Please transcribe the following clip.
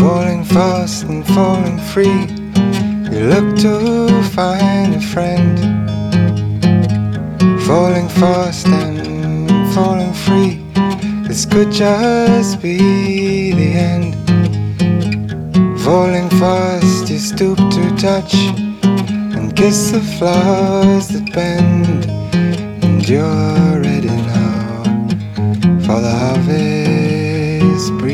falling fast and falling free. You look to find a friend, falling fast and falling free. This could just be the end. Falling fast, you stoop to touch and kiss the flowers that bend. And you're ready now for the harvest breeze.